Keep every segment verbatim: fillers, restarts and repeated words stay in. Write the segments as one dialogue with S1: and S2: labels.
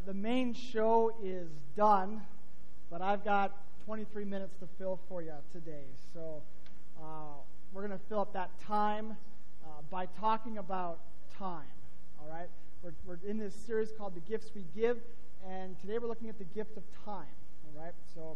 S1: the main show is done, but I've got twenty-three minutes to fill for you today. So uh, we're going to fill up that time uh, by talking about time, all right? We're, we're in this series called The Gifts We Give, and today we're looking at the gift of time, all right? So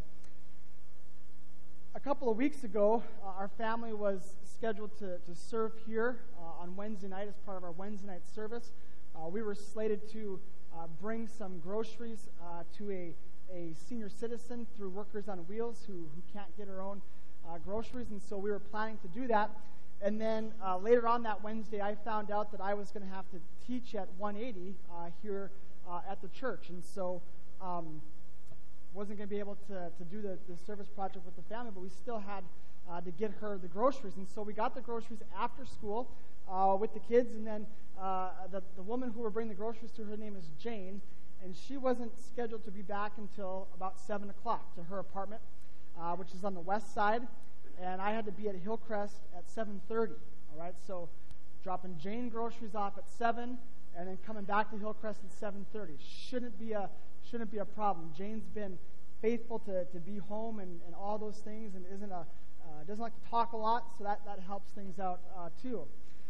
S1: a couple of weeks ago, uh, our family was scheduled to, to serve here uh, on Wednesday night as part of our Wednesday night service. Uh, we were slated to uh, bring some groceries uh, to a, a senior citizen through Workers on Wheels who, who can't get her own uh, groceries, and so we were planning to do that. And then uh, later on that Wednesday, I found out that I was going to have to teach at one eighty uh, here uh, at the church, and so um, wasn't going to be able to, to do the, the service project with the family, but we still had uh, to get her the groceries. And so we got the groceries after school uh, with the kids, and then uh, the, the woman who were bringing the groceries to, her name is Jane, and she wasn't scheduled to be back until about seven o'clock to her apartment, uh, which is on the west side, and I had to be at Hillcrest at seven thirty, all right? So dropping Jane groceries off at seven, and then coming back to Hillcrest at seven thirty. Shouldn't be a shouldn't be a problem. Jane's been faithful to, to be home and, and all those things, and isn't a uh, doesn't like to talk a lot, so that, that helps things out uh, too.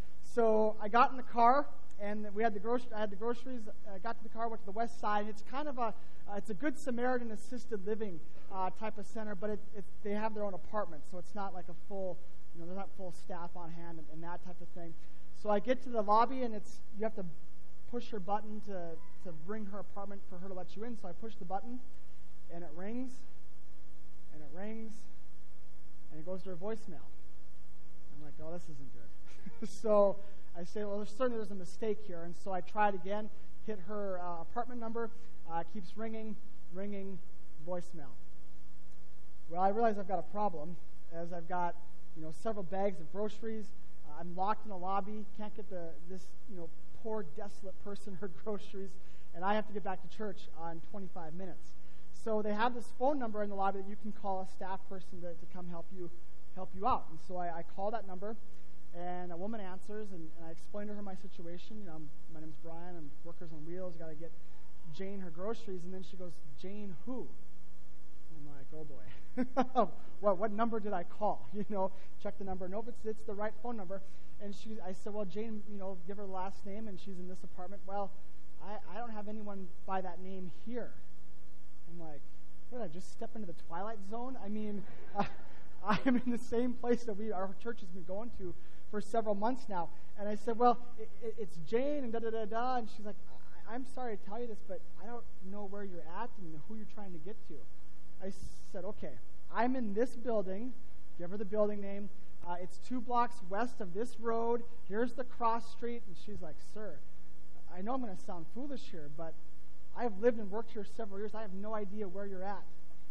S1: So I got in the car, and we had the grocery. I had the groceries. I got to the car, went to the west side. It's kind of a uh, it's a Good Samaritan assisted living uh, type of center, but it, it, they have their own apartment, so it's not like a full you know there's not full staff on hand and, and that type of thing. So I get to the lobby, and it's you have to push her button to, to bring her apartment for her to let you in. So I push the button, and it rings, and it rings, and it goes to her voicemail. I'm like, oh, this isn't good. So I say, well, there's certainly there's a mistake here. And so I try it again, hit her uh, apartment number, uh, keeps ringing, ringing, voicemail. Well, I realize I've got a problem, as I've got you know several bags of groceries. Uh, I'm locked in the lobby, can't get the this you know poor, desolate person her groceries, and I have to get back to church uh, in twenty-five minutes. So they have this phone number in the lobby that you can call a staff person to, to come help you help you out. And so I, I call that number, and a woman answers, and, and I explain to her my situation. You know, I'm, my name's Brian. I'm Workers on Wheels. Got to get Jane her groceries. And then she goes, Jane who? And I'm like, oh boy. what what number did I call? You know, check the number. Nope, it's it's the right phone number. And she, I said, well, Jane, you know, give her the last name, and she's in this apartment. Well, I, I don't have anyone by that name here. I'm like, what, did I just step into the Twilight Zone? I mean, uh, I am in the same place that we our church has been going to for several months now. And I said, well, it, it, it's Jane, and da-da-da-da. And she's like, I, I'm sorry to tell you this, but I don't know where you're at and who you're trying to get to. I said, okay, I'm in this building. Give her the building name. Uh, it's two blocks west of this road. Here's the cross street. And she's like, sir, I know I'm going to sound foolish here, but I've lived and worked here several years. I have no idea where you're at.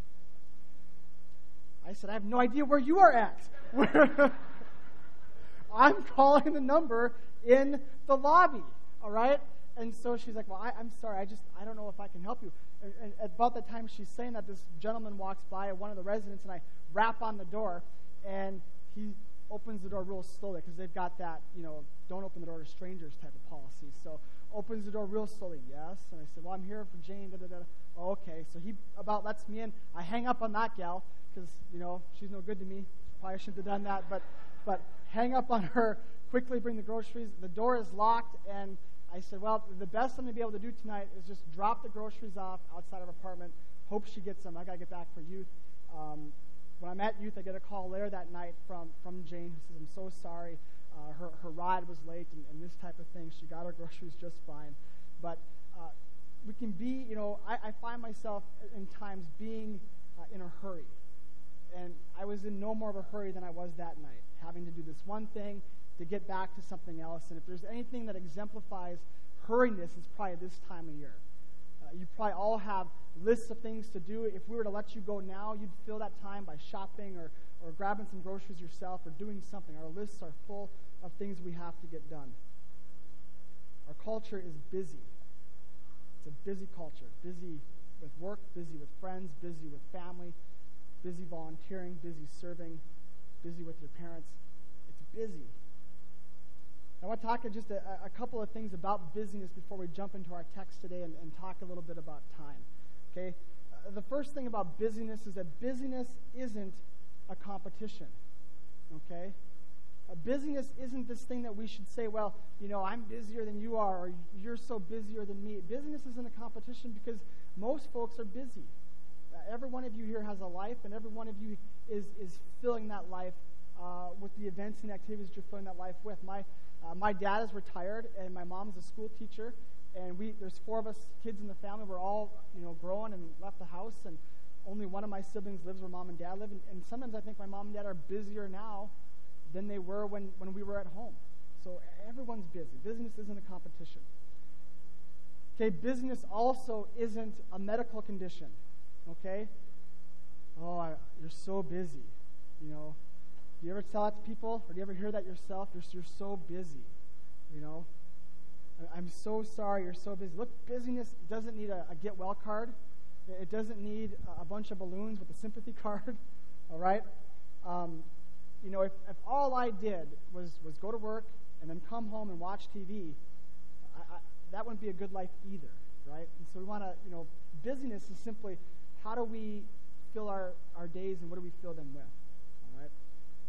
S1: I said, I have no idea where you are at. I'm calling the number in the lobby, all right? And so she's like, well, I, I'm sorry. I just, I don't know if I can help you. And, and at about the time she's saying that, this gentleman walks by, one of the residents, and I rap on the door, and he opens the door real slowly because they've got that, you know, don't open the door to strangers type of policy. So opens the door real slowly. Yes. And I said, well, I'm here for Jane. Da, da, da. Oh, okay. So he about lets me in. I hang up on that gal because, you know, she's no good to me. Probably shouldn't have done that. But, but hang up on her, quickly bring the groceries. The door is locked. And I said, well, the best I'm going to be able to do tonight is just drop the groceries off outside of her apartment. Hope she gets them. I got to get back for youth. Um, When I'm at youth, I get a call later that night from, from Jane who says, I'm so sorry. Uh, her, her ride was late and, and this type of thing. She got her groceries just fine. But uh, we can be, you know, I, I find myself in times being uh, in a hurry. And I was in no more of a hurry than I was that night, having to do this one thing to get back to something else. And if there's anything that exemplifies hurriness, it's probably this time of year. Uh, you probably all have lists of things to do. If we were to let you go now, you'd fill that time by shopping or, or grabbing some groceries yourself or doing something. Our lists are full of things we have to get done. Our culture is busy. It's a busy culture. Busy with work, busy with friends, busy with family, busy volunteering, busy serving, busy with your parents. It's busy. I want to talk just a, a couple of things about busyness before we jump into our text today and, and talk a little bit about time. Okay? Uh, the first thing about busyness is that busyness isn't a competition. Okay? Uh, busyness isn't this thing that we should say, well, you know, I'm busier than you are, or you're so busier than me. Busyness isn't a competition because most folks are busy. Uh, every one of you here has a life, and every one of you is, is filling that life uh, with the events and activities you're filling that life with. My uh, my dad is retired, and my mom's a school teacher, and we there's four of us kids in the family. We're all, you know, grown and left the house, and only one of my siblings lives where mom and dad live. And, and sometimes I think my mom and dad are busier now than they were when, when we were at home. So everyone's busy. Business isn't a competition. Okay, business also isn't a medical condition. Okay? Oh, I, you're so busy. You know, do you ever tell that to people? Or do you ever hear that yourself? You're, you're so busy. You know? I, I'm so sorry you're so busy. Look, busyness doesn't need a, a get well card. It doesn't need a, a bunch of balloons with a sympathy card. All right? Um, you know, if, if all I did was, was go to work and then come home and watch T V, I, I, that wouldn't be a good life either, right? And so we want to, you know, busyness is simply how do we fill our, our days and what do we fill them with, all right?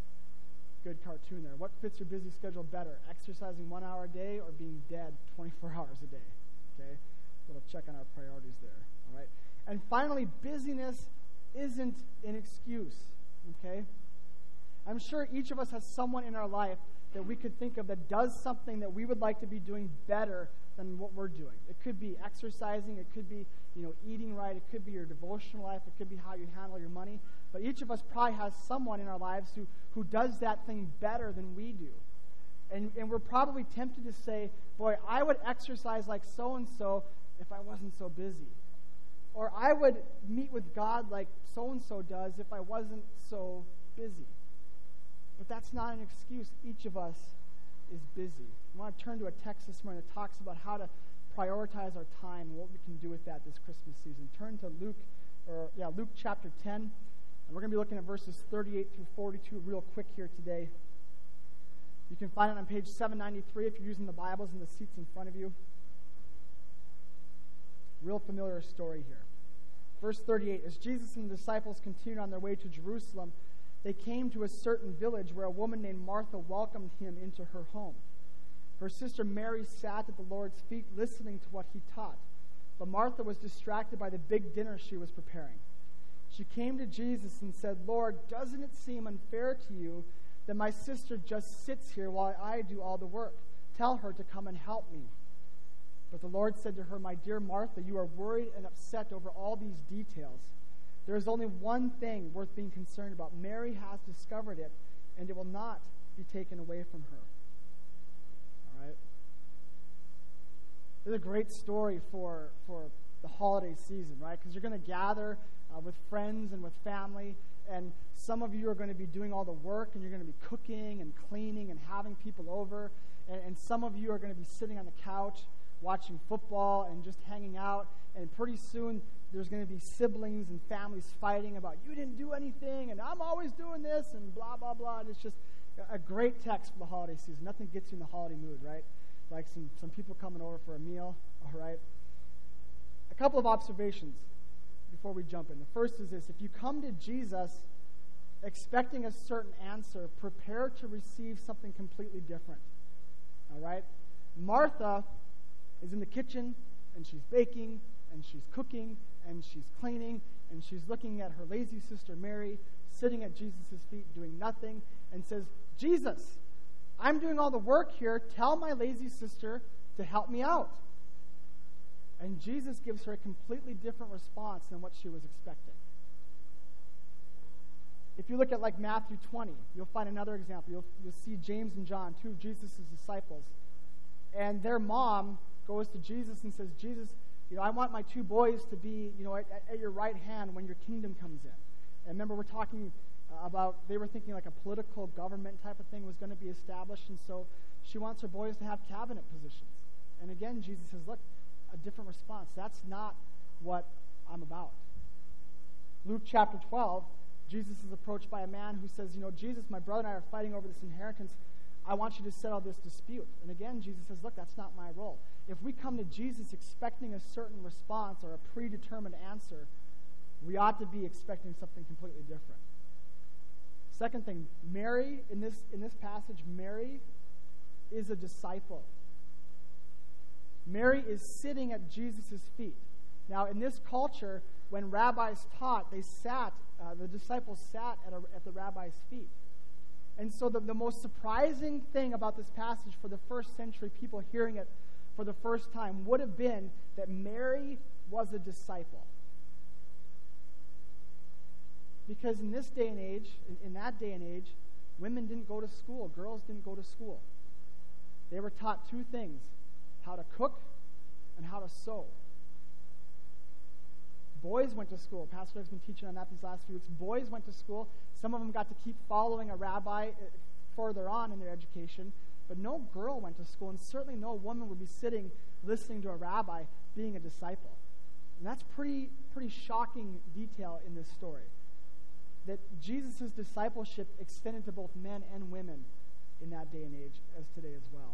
S1: Good cartoon there. What fits your busy schedule better, exercising one hour a day or being dead twenty-four hours a day, okay? Little check on our priorities there, all right? And finally, busyness isn't an excuse, okay? I'm sure each of us has someone in our life that we could think of that does something that we would like to be doing better than what we're doing. It could be exercising. It could be, you know, eating right. It could be your devotional life. It could be how you handle your money. But each of us probably has someone in our lives who, who does that thing better than we do. And, and we're probably tempted to say, boy, I would exercise like so-and-so if I wasn't so busy. Or I would meet with God like so-and-so does if I wasn't so busy. But that's not an excuse. Each of us is busy. I want to turn to a text this morning that talks about how to prioritize our time and what we can do with that this Christmas season. Turn to Luke, or yeah, Luke chapter ten, and we're going to be looking at verses thirty-eight through forty-two real quick here today. You can find it on page seven ninety-three if you're using the Bibles in the seats in front of you. Real familiar story here. Verse thirty-eight, as Jesus and the disciples continued on their way to Jerusalem, they came to a certain village where a woman named Martha welcomed him into her home. Her sister Mary sat at the Lord's feet listening to what he taught, but Martha was distracted by the big dinner she was preparing. She came to Jesus and said, Lord, doesn't it seem unfair to you that my sister just sits here while I do all the work? Tell her to come and help me. But the Lord said to her, my dear Martha, you are worried and upset over all these details. There is only one thing worth being concerned about. Mary has discovered it, and it will not be taken away from her. All right? This is a great story for, for the holiday season, right? Because you're going to gather uh, with friends and with family, and some of you are going to be doing all the work, and you're going to be cooking and cleaning and having people over, and, and some of you are going to be sitting on the couch watching football and just hanging out, and pretty soon there's going to be siblings and families fighting about, you didn't do anything, and I'm always doing this, and blah, blah, blah. And it's just a great text for the holiday season. Nothing gets you in the holiday mood, right? Like some, some people coming over for a meal, all right? A couple of observations before we jump in. The first is this. If you come to Jesus expecting a certain answer, prepare to receive something completely different, all right? Martha is in the kitchen, and she's baking, and she's cooking, and she's cleaning, and she's looking at her lazy sister Mary sitting at Jesus' feet doing nothing, and says, Jesus, I'm doing all the work here. Tell my lazy sister to help me out. And Jesus gives her a completely different response than what she was expecting. If you look at like Matthew twenty, you'll find another example. You'll, you'll see James and John, two of Jesus' disciples, and their mom goes to Jesus and says, Jesus, you know, I want my two boys to be, you know, at, at your right hand when your kingdom comes in. And remember, we're talking uh, about, they were thinking like a political government type of thing was going to be established, and so she wants her boys to have cabinet positions. And again, Jesus says, look, a different response. That's not what I'm about. Luke chapter twelve, Jesus is approached by a man who says, you know, Jesus, my brother and I are fighting over this inheritance. I want you to settle this dispute. And again, Jesus says, look, that's not my role. If we come to Jesus expecting a certain response or a predetermined answer, we ought to be expecting something completely different. Second thing, Mary, in this, in this passage, Mary is a disciple. Mary is sitting at Jesus' feet. Now, in this culture, when rabbis taught, they sat, uh, the disciples sat at, a, at the rabbi's feet. And so the, the most surprising thing about this passage for the first century people hearing it for the first time would have been that Mary was a disciple. Because in this day and age, in, in that day and age, women didn't go to school, girls didn't go to school. They were taught two things, how to cook and how to sew. Boys went to school. Pastor Doug's been teaching on that these last few weeks. Boys went to school. Some of them got to keep following a rabbi further on in their education, but no girl went to school, and certainly no woman would be sitting listening to a rabbi being a disciple. And that's pretty, pretty shocking detail in this story, that Jesus' discipleship extended to both men and women in that day and age as today as well.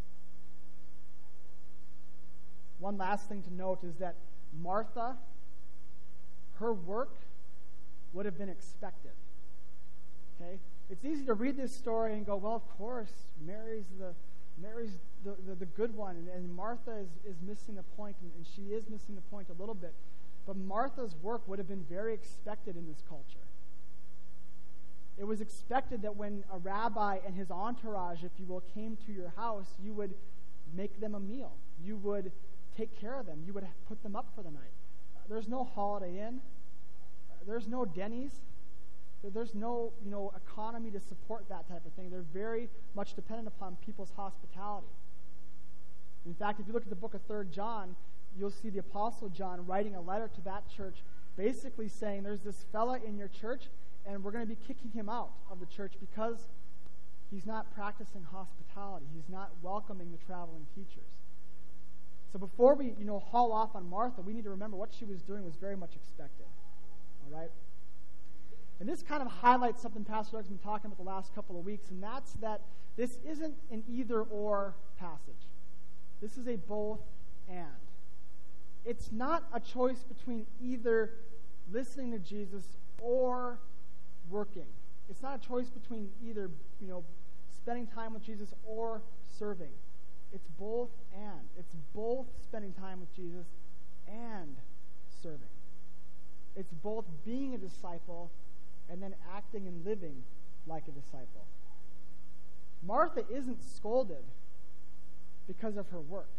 S1: One last thing to note is that Martha, her work would have been expected. Okay? It's easy to read this story and go, well, of course, Mary's the Mary's the, the, the good one, and, and Martha is, is missing the point, and, and she is missing the point a little bit. But Martha's work would have been very expected in this culture. It was expected that when a rabbi and his entourage, if you will, came to your house, you would make them a meal. You would take care of them. You would put them up for the night. Uh, there's no Holiday Inn. Uh, there's no Denny's. There's no, you know, economy to support that type of thing. They're very much dependent upon people's hospitality. In fact, if you look at the book of Third John, you'll see the Apostle John writing a letter to that church basically saying there's this fella in your church, and we're going to be kicking him out of the church because he's not practicing hospitality. He's not welcoming the traveling teachers. So before we, you know, haul off on Martha, we need to remember what she was doing was very much expected. All right? And this kind of highlights something Pastor Doug's been talking about the last couple of weeks, and that's that this isn't an either-or passage. This is a both-and. It's not a choice between either listening to Jesus or working. It's not a choice between either, you know, spending time with Jesus or serving. It's both and. It's both spending time with Jesus and serving. It's both being a disciple and then acting and living like a disciple. Martha isn't scolded because of her work.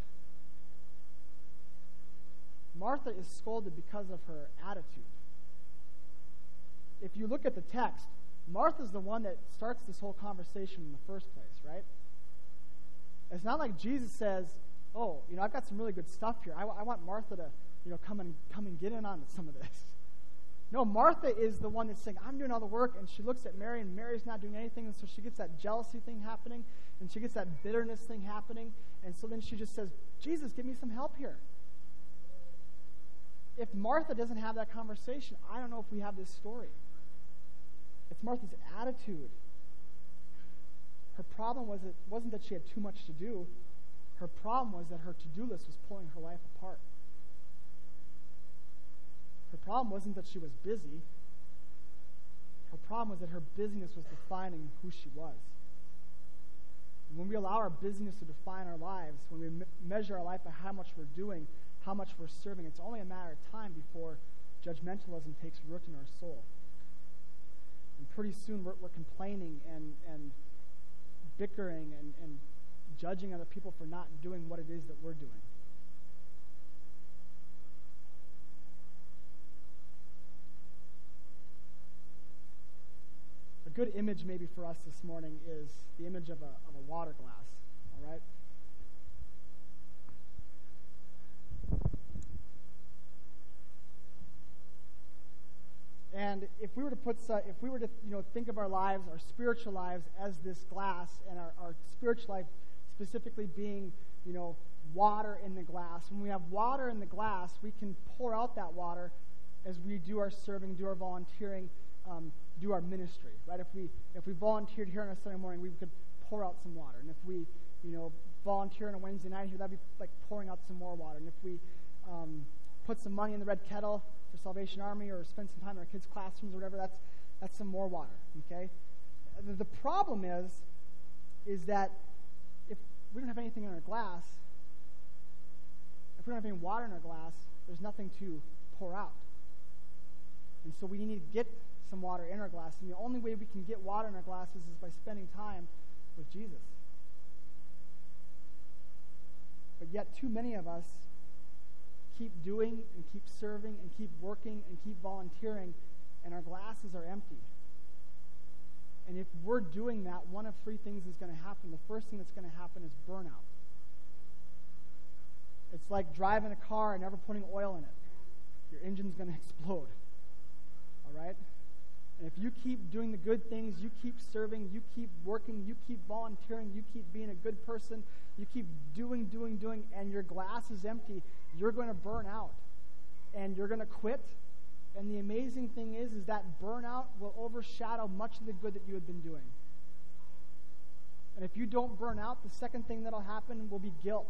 S1: Martha is scolded because of her attitude. If you look at the text, Martha's the one that starts this whole conversation in the first place, right? It's not like Jesus says, oh, you know, I've got some really good stuff here. I, I want Martha to, you know, come and come and get in on some of this. No, Martha is the one that's saying, I'm doing all the work, and she looks at Mary, and Mary's not doing anything, and so she gets that jealousy thing happening, and she gets that bitterness thing happening, and so then she just says, Jesus, give me some help here. If Martha doesn't have that conversation, I don't know if we have this story. It's Martha's attitude. Her problem was it wasn't that she had too much to do. Her problem was that her to-do list was pulling her life apart. Her problem wasn't that she was busy. Her problem was that her busyness was defining who she was. And when we allow our busyness to define our lives, when we me- measure our life by how much we're doing, how much we're serving, it's only a matter of time before judgmentalism takes root in our soul. And pretty soon we're, we're complaining and, and bickering and, and judging other people for not doing what it is that we're doing. A good image maybe for us this morning is the image of a, of a water glass, all right? And if we were to put, uh, if we were to, you know, think of our lives, our spiritual lives, as this glass, and our, our spiritual life specifically being, you know, water in the glass. When we have water in the glass, we can pour out that water as we do our serving, do our volunteering, um, do our ministry, right? If we if we volunteered here on a Sunday morning, we could pour out some water. And if we, you know, volunteer on a Wednesday night here, that'd be like pouring out some more water. And if we um, put some money in the red kettle for Salvation Army or spend some time in our kids' classrooms or whatever, that's that's some more water, okay? The, the problem is, is that if we don't have anything in our glass, if we don't have any water in our glass, there's nothing to pour out. And so we need to get some water in our glass. And the only way we can get water in our glasses is by spending time with Jesus. But yet too many of us keep doing and keep serving and keep working and keep volunteering, and our glasses are empty. And if we're doing that, one of three things is going to happen. The first thing that's going to happen is burnout. It's like driving a car and never putting oil in it. Your engine's going to explode. All right? And if you keep doing the good things, you keep serving, you keep working, you keep volunteering, you keep being a good person, you keep doing, doing, doing, and your glass is empty, you're going to burn out. And you're going to quit. And the amazing thing is, is that burnout will overshadow much of the good that you have been doing. And if you don't burn out, the second thing that'll happen will be guilt.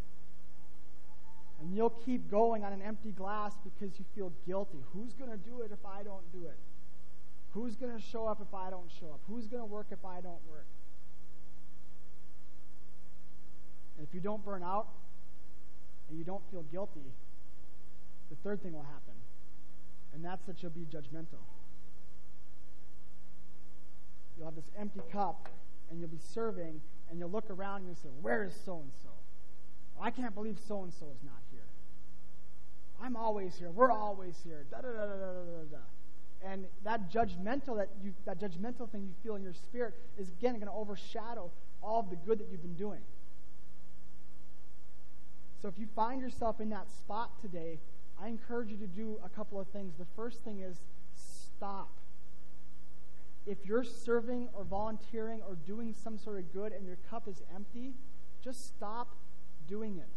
S1: And you'll keep going on an empty glass because you feel guilty. Who's going to do it if I don't do it? Who's going to show up if I don't show up? Who's going to work if I don't work? And if you don't burn out and you don't feel guilty, the third thing will happen. And that's that you'll be judgmental. You'll have this empty cup, and you'll be serving, and you'll look around and you'll say, where is so-and-so? Oh, I can't believe so-and-so is not here. I'm always here. We're always here. Da da da da da da da. And that judgmental that you that judgmental thing you feel in your spirit is again going to overshadow all of the good that you've been doing. So if you find yourself in that spot today, I encourage you to do a couple of things. The first thing is stop. If you're serving or volunteering or doing some sort of good and your cup is empty, just stop doing it.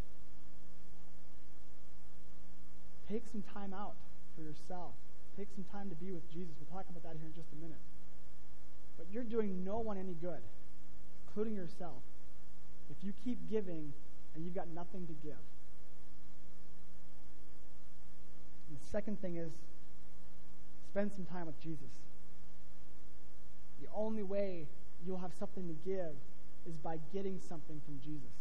S1: Take some time out for yourself. Take some time to be with Jesus. We'll talk about that here in just a minute. But you're doing no one any good, including yourself, if you keep giving and you've got nothing to give. And the second thing is spend some time with Jesus. The only way you'll have something to give is by getting something from Jesus.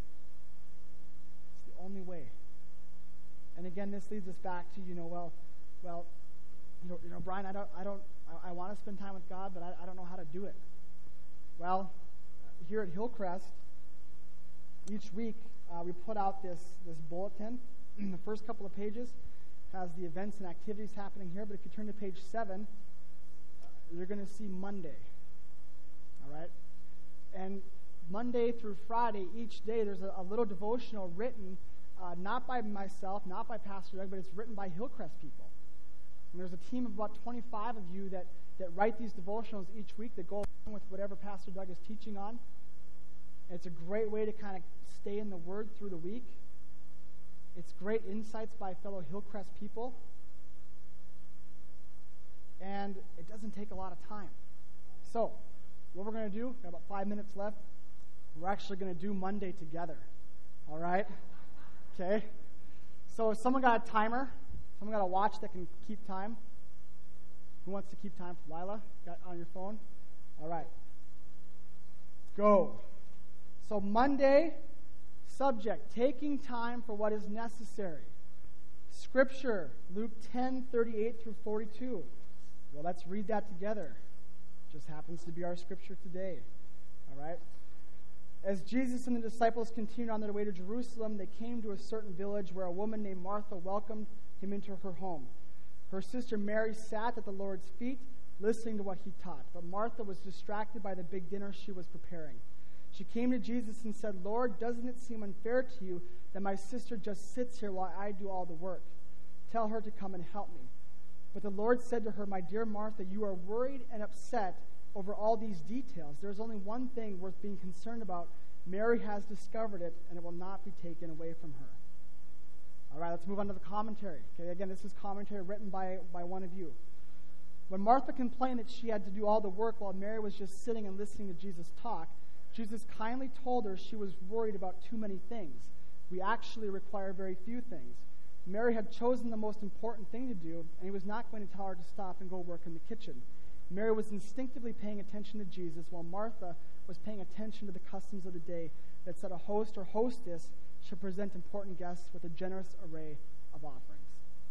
S1: It's the only way. And again, this leads us back to, you know, well, well, you know, you know, Brian, I don't, I don't, I, I want to spend time with God, but I, I don't know how to do it. Well, here at Hillcrest, each week uh, we put out this this bulletin. The first couple of pages has the events and activities happening here, but if you turn to page seven, uh, you're going to see Monday. All right, and Monday through Friday, each day there's a, a little devotional written, uh, not by myself, not by Pastor Doug, but it's written by Hillcrest people. And there's a team of about twenty-five of you that, that write these devotionals each week that go along with whatever Pastor Doug is teaching on. And it's a great way to kind of stay in the Word through the week. It's great insights by fellow Hillcrest people. And it doesn't take a lot of time. So, what we're going to do, we've got about five minutes left. We're actually going to do Monday together. All right? Okay? So, if someone got a timer, someone got a watch that can keep time. Who wants to keep time? Lila, got on your phone? All right. Go. So Monday, subject, taking time for what is necessary. Scripture, Luke ten, thirty-eight through forty-two. Well, let's read that together. Just happens to be our scripture today. All right? As Jesus and the disciples continued on their way to Jerusalem, they came to a certain village where a woman named Martha welcomed him into her home. Her sister Mary sat at the Lord's feet, listening to what he taught. But Martha was distracted by the big dinner she was preparing. She came to Jesus and said, Lord, doesn't it seem unfair to you that my sister just sits here while I do all the work? Tell her to come and help me. But the Lord said to her, my dear Martha, you are worried and upset over all these details. There's only one thing worth being concerned about. Mary has discovered it, and it will not be taken away from her. All right, let's move on to the commentary. Okay, again, this is commentary written by, by one of you. When Martha complained that she had to do all the work while Mary was just sitting and listening to Jesus talk, Jesus kindly told her she was worried about too many things. We actually require very few things. Mary had chosen the most important thing to do, and he was not going to tell her to stop and go work in the kitchen. Mary was instinctively paying attention to Jesus, while Martha was paying attention to the customs of the day that said a host or hostess should present important guests with a generous array of offerings.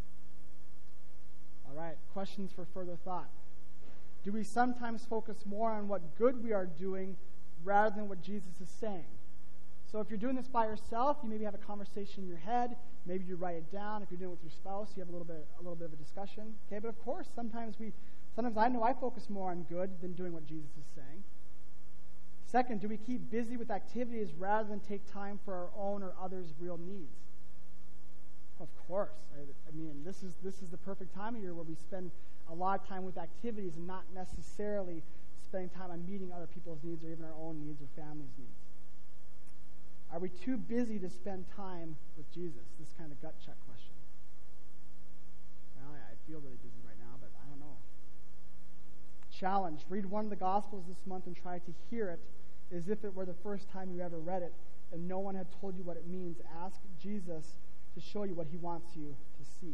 S1: All right, questions for further thought. Do we sometimes focus more on what good we are doing rather than what Jesus is saying? So if you're doing this by yourself, you maybe have a conversation in your head. Maybe you write it down. If you're doing it with your spouse, you have a little bit, a little bit of a discussion. Okay, but of course, sometimes we, sometimes I know I focus more on good than doing what Jesus is saying. Second, do we keep busy with activities rather than take time for our own or others' real needs? Of course. I, I mean, this is this is the perfect time of year where we spend a lot of time with activities and not necessarily spending time on meeting other people's needs or even our own needs or family's needs. Are we too busy to spend time with Jesus? This kind of gut check question. Well, I feel really busy right now, but I don't know. Challenge. Read one of the Gospels this month and try to hear it as if it were the first time you ever read it and no one had told you what it means. Ask Jesus to show you what he wants you to see.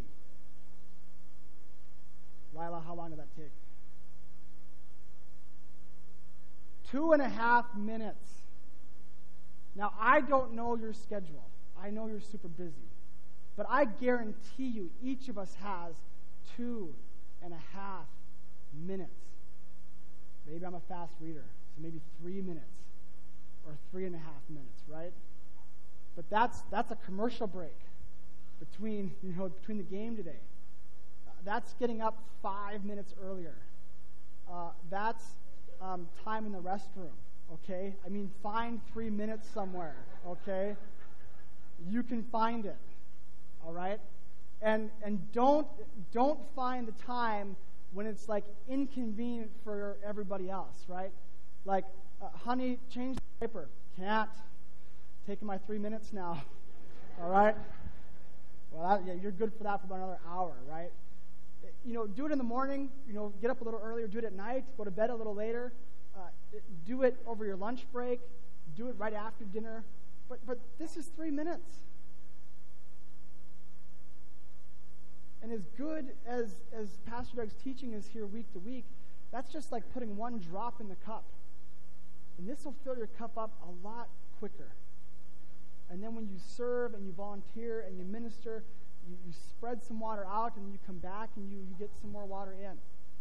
S1: Lila, how long did that take? Two and a half minutes. Now, I don't know your schedule. I know you're super busy. But I guarantee you each of us has two and a half minutes. Maybe I'm a fast reader, so maybe three minutes or three and a half minutes, right? But that's that's a commercial break between, you know, between the game today. Uh, that's getting up five minutes earlier. Uh, that's um, time in the restroom. Okay? I mean, find three minutes somewhere, okay? You can find it, all right? And and don't don't find the time when it's, like, inconvenient for everybody else, right? Like, uh, honey, change the diaper. Can't. Taking my three minutes now, all right? Well, that, yeah, you're good for that for about another hour, right? You know, do it in the morning. You know, get up a little earlier. Do it at night. Go to bed a little later. Uh, do it over your lunch break. Do it right after dinner. But but this is three minutes. And as good as, as Pastor Doug's teaching is here week to week, that's just like putting one drop in the cup. And this will fill your cup up a lot quicker. And then when you serve and you volunteer and you minister, you, you spread some water out and you come back and you, you get some more water in.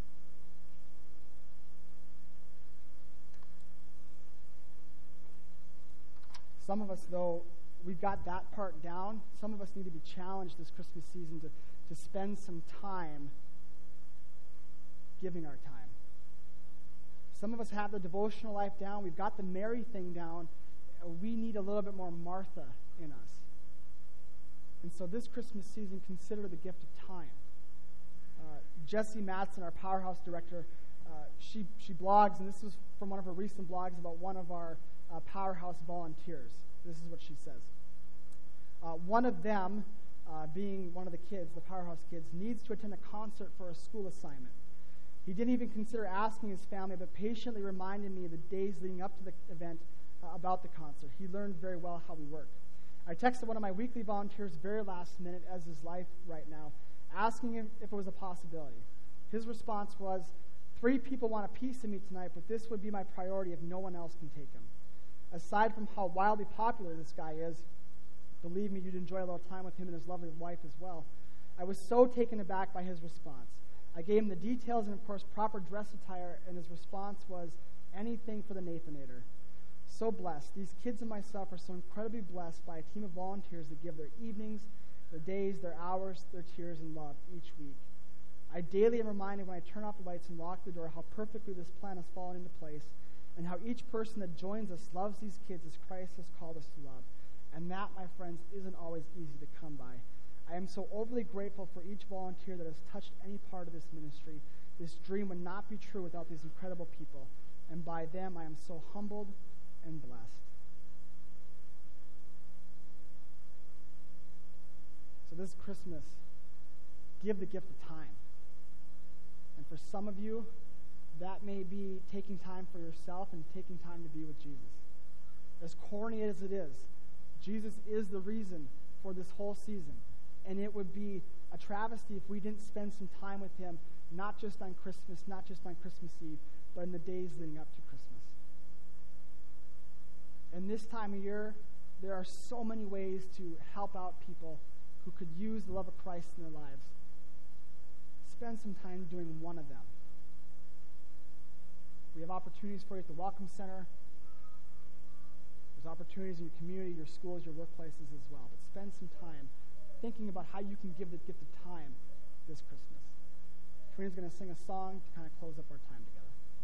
S1: Some of us, though, we've got that part down. Some of us need to be challenged this Christmas season to, to spend some time giving our time. Some of us have the devotional life down. We've got the Mary thing down. We need a little bit more Martha in us. And so this Christmas season, consider the gift of time. Uh, Jessie Matson, our Powerhouse director, uh, she, she blogs, and this is from one of her recent blogs about one of our Uh, Powerhouse volunteers. This is what she says. Uh, one of them, uh, being one of the kids, the Powerhouse kids, needs to attend a concert for a school assignment. He didn't even consider asking his family, but patiently reminded me of the days leading up to the event uh, about the concert. He learned very well how we work. I texted one of my weekly volunteers very last minute, as his life right now, asking him if it was a possibility. His response was, three people want a piece of me tonight, but this would be my priority if no one else can take him. Aside from how wildly popular this guy is, believe me, you'd enjoy a little time with him and his lovely wife as well. I was so taken aback by his response. I gave him the details and, of course, proper dress attire, and his response was anything for the Nathanator. So blessed. These kids and myself are so incredibly blessed by a team of volunteers that give their evenings, their days, their hours, their tears, and love each week. I daily am reminded when I turn off the lights and lock the door how perfectly this plan has fallen into place, and how each person that joins us loves these kids as Christ has called us to love. And that, my friends, isn't always easy to come by. I am so overly grateful for each volunteer that has touched any part of this ministry. This dream would not be true without these incredible people. And by them, I am so humbled and blessed. So this Christmas, give the gift of time. And for some of you, that may be taking time for yourself and taking time to be with Jesus. As corny as it is, Jesus is the reason for this whole season. And it would be a travesty if we didn't spend some time with him, not just on Christmas, not just on Christmas Eve, but in the days leading up to Christmas. And this time of year, there are so many ways to help out people who could use the love of Christ in their lives. Spend some time doing one of them. We have opportunities for you at the Welcome Center. There's opportunities in your community, your schools, your workplaces as well. But spend some time thinking about how you can give the gift of time this Christmas. Karina's going to sing a song to kind of close up our time together.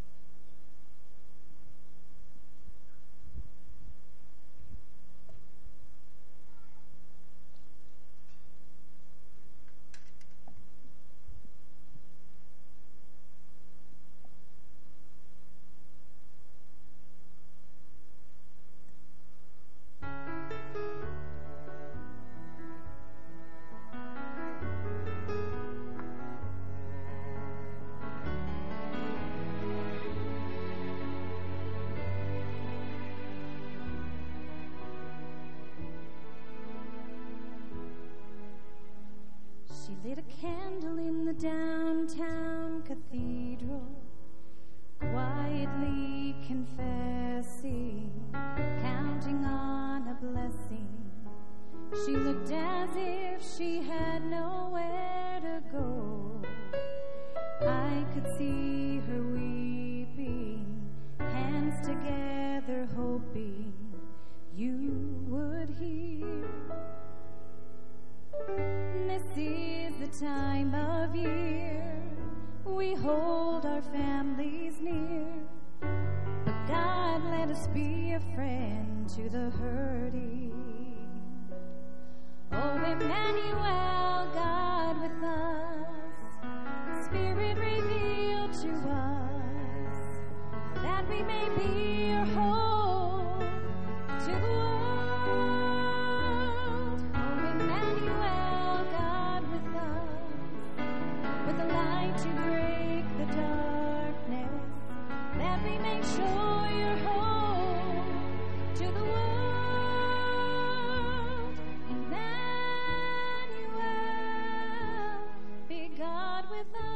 S2: Lit a candle in the downtown cathedral, quietly confessing, counting on a blessing. She looked as if she had nowhere to go. I could see her weeping, hands together hoping you would hear. This is the time of year we hold our families near, but God, let us be a friend to the hurting. Oh, Emmanuel, God with us, Spirit revealed to us, that we may be your hope to the world. To break the darkness, that we may show your hope to the world. Emmanuel, be God with us.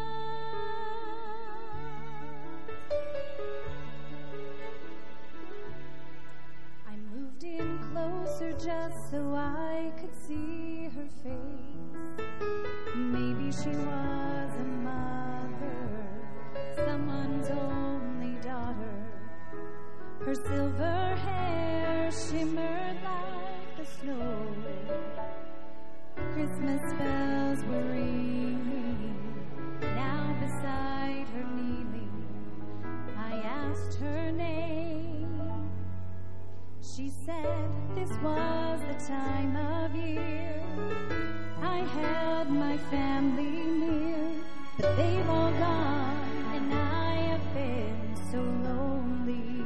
S2: I moved in closer just so I could see her face. Maybe she was a mother, someone's only daughter. Her silver hair shimmered like the snow. Christmas bells were ringing. Now beside her kneeling, I asked her name. She said this was the time of year I had my family near, but they've all gone, and I have been so lonely.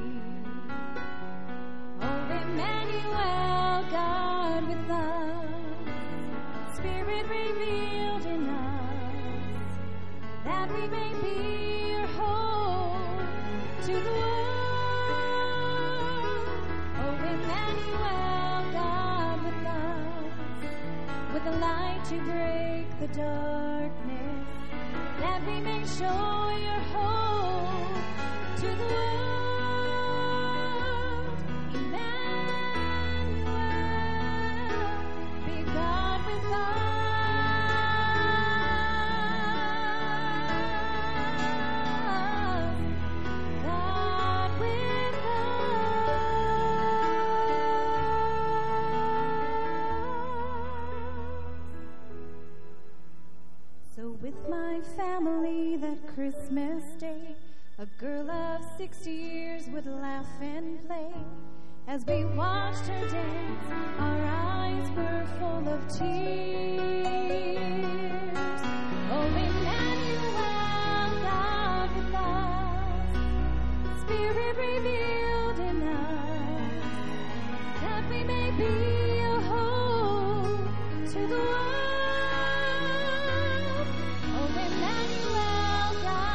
S2: Oh, Emmanuel, God with us, Spirit revealed in us, that we may be your hope to the world. Oh, Emmanuel, God with us, with a light to break the darkness, that we may show your hope to the world. Emmanuel, be God with us. God with us. So with my family that Christmas day, a girl of six years would laugh and play. As we watched her dance, our eyes were full of tears. Oh, Emmanuel, God with us, Spirit revealed in us, that we may be a hope to the world. Oh, Emmanuel, God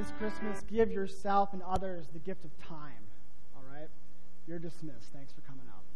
S1: this Christmas, give yourself and others the gift of time. All right? You're dismissed. Thanks for coming out.